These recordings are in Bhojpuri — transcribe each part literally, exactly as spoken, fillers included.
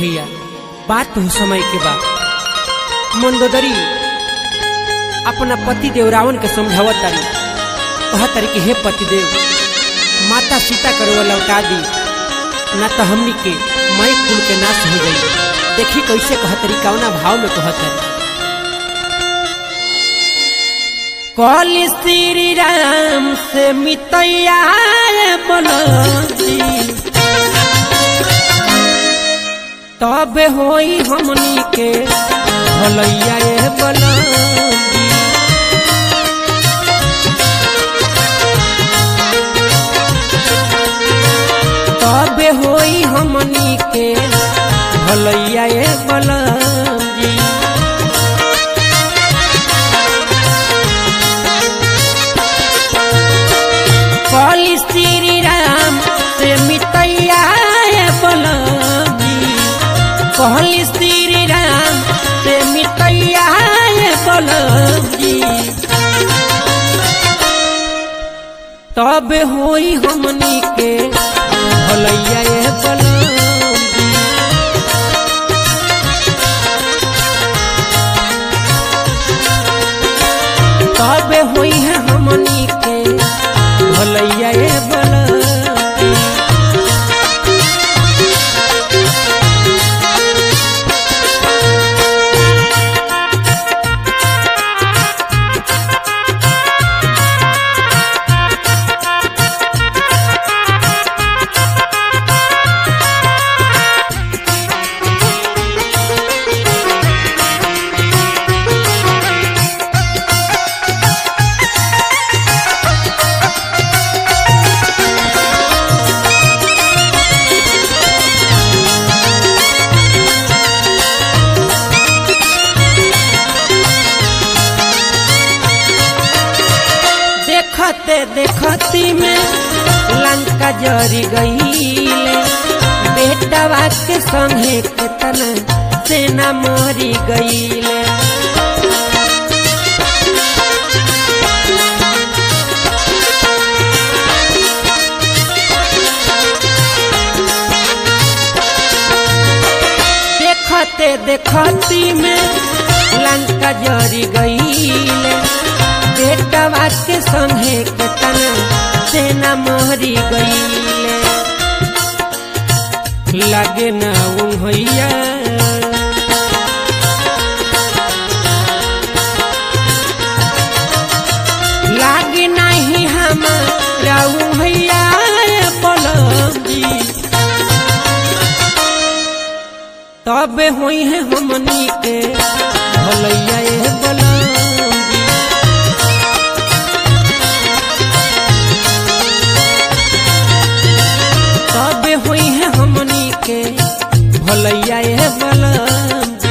भैया बात हो समय के बाद मंदोदरी अपना पति देव रावण के समझावत तारी कहा तारी कि हे पति देव माता सीता करवा लौटा दी ना तो हमनी के मई कुल के नाश हो गई। देखी कैसे कह तारी कौना भाव में कह तारी कौली श्री राम से मितैया बनती तब होई हमनी के भलैया ये बलंदी तब होई हमनी के भलैया ये बलंदी कौली श्री राम से मितैया ये बलंदी कहली श्री राम से मितैया बलंदी तब होई हमनी के भलैया ये बलंदी तब होई है हमनी के भलैया ये बलंदी। देखते देखती में लंका जरी गईले बेटवा के संगे केतना सेना मरी गईले देखते देखती में लंका जरी गईले बेटवा के संगे केतना सेना मरी गईले लगे ना भैया लागे नहीं हमारा भैया बलंदी तब हुई है हमनी के भलैया ये बलंदी तब हुई है हमनी के भलैया ये बलंदी।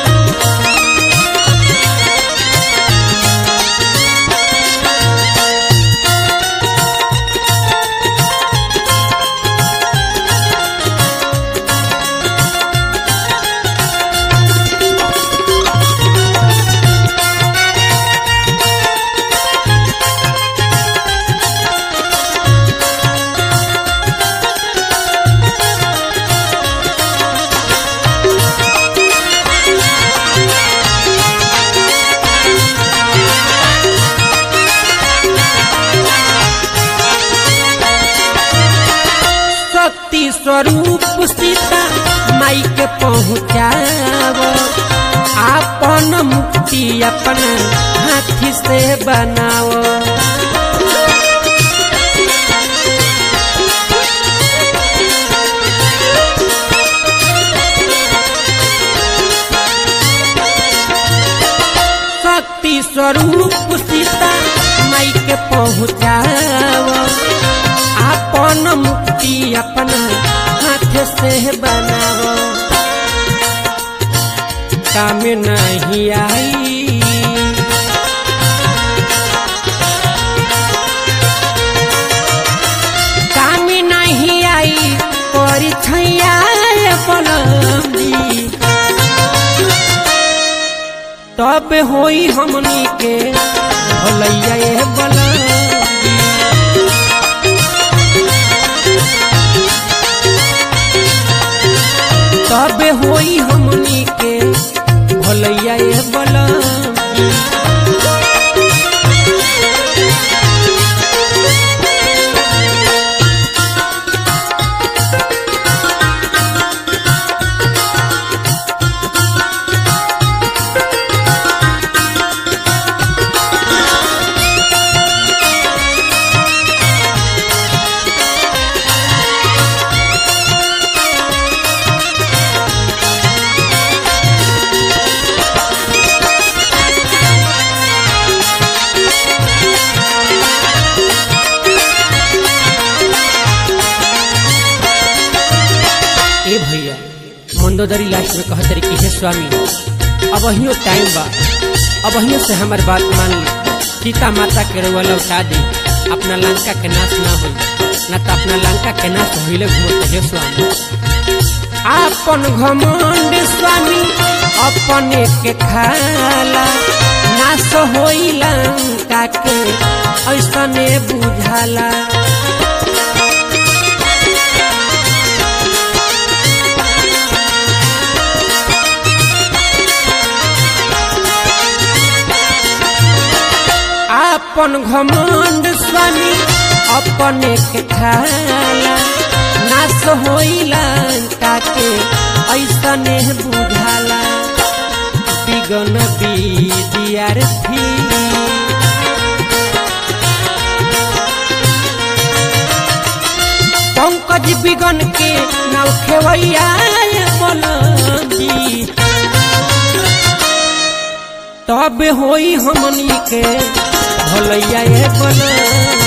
स्वरूप सीता माई के पहुँचाव आपन मुक्ति अपन हाथी से बनाओ शक्ति स्वरूप सीता माई के पहुँचाव आपन मुक्ति अपना हाथ से बनाओ काम नहीं आई काम नहीं आई परिछैया बलंदी तब होई हमनी के भलैया ये बलंदी तबे होई हमनी के भलैया ये बला। ए भैया मंदोदरी लास्ट में कहते कि हे स्वामी अब अहियो टाइम बा, अब अहियो से हमार बात मान ली, सीता माता के रउआ लौटा दी, अपना लंका के नाश ना हो, ना तो अपना लंका के नाश होइले घूमत। हे स्वामी आपन घमंड स्वामी अपने के खाला, नाश होई लंका के ऐसने बुझाला। अपन घमंड स्वामी अपने के खाला, नाश होइला ताके ऐसने बुझाला। बिगन विद्यार्थी पंकज बिगन के नाव खेवैया बोली, तब होई हमनी के भलैया ये बला।